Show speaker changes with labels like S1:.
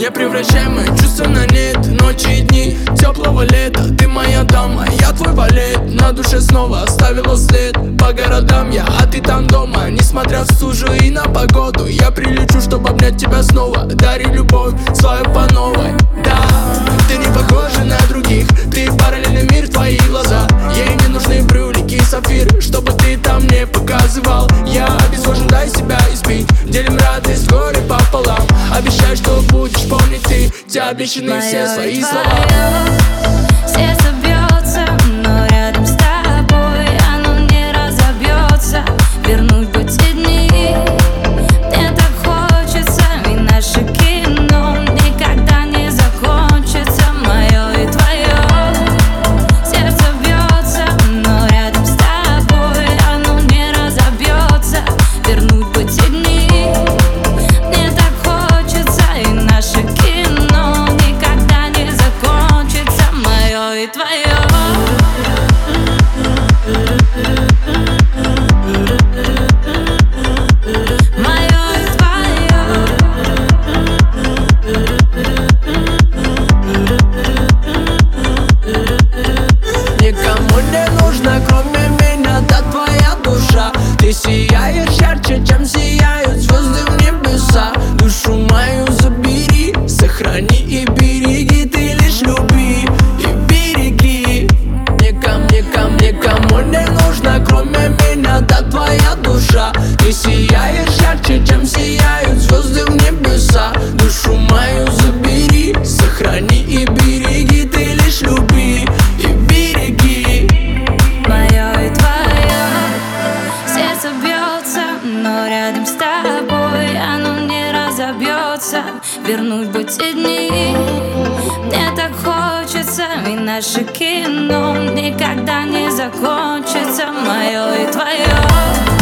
S1: Я превращаю мои чувства на нет. Ночи и дни теплого лета. Ты моя дама, я твой валет. На душе снова оставила след. По городам я, а ты там дома. Несмотря в стужу и на погоду, я прилечу, чтобы обнять тебя снова. Дарю любовь свою по новой. Да, ты не похожа на других. Ты параллельный мир, твои глаза. Ей не нужны брюлики и сапфир, чтобы ты там не показывал. Я обезвожен, дай себя избить. Делим радость горе пополам. Обещай, что будешь помнить ты. Те обещанные все свои слова.
S2: Сердце бьется, но рядом с тобой оно не разобьется. Вернуть бы те дни, мне так хочется. И наше кино никогда не закончится. Мое и твое. Сердце бьется, но рядом с тобой оно не разобьется. Вернуть бы те дни, мне так хочется. И наше кино никогда не закончится. Мое и твое.
S1: Никому не нужна, кроме меня, да твоя душа. Ты сияешь ярче, чем сияют звезды в небеса. Душу мою забери, сохрани и береги. Ты лишь люби и береги. Никому не нужна, кроме меня, да твоя душа. Ты сияешь ярче, чем сияют звезды в небеса. Душу мою забери, сохрани и береги. Ты лишь люби и береги.
S2: Мое и твое. Сердце бьется, но рядом с тобой оно не разобьется. Вернуть бы те дни, мне так хочется. И наше кино никогда не закончится. Мое и твое.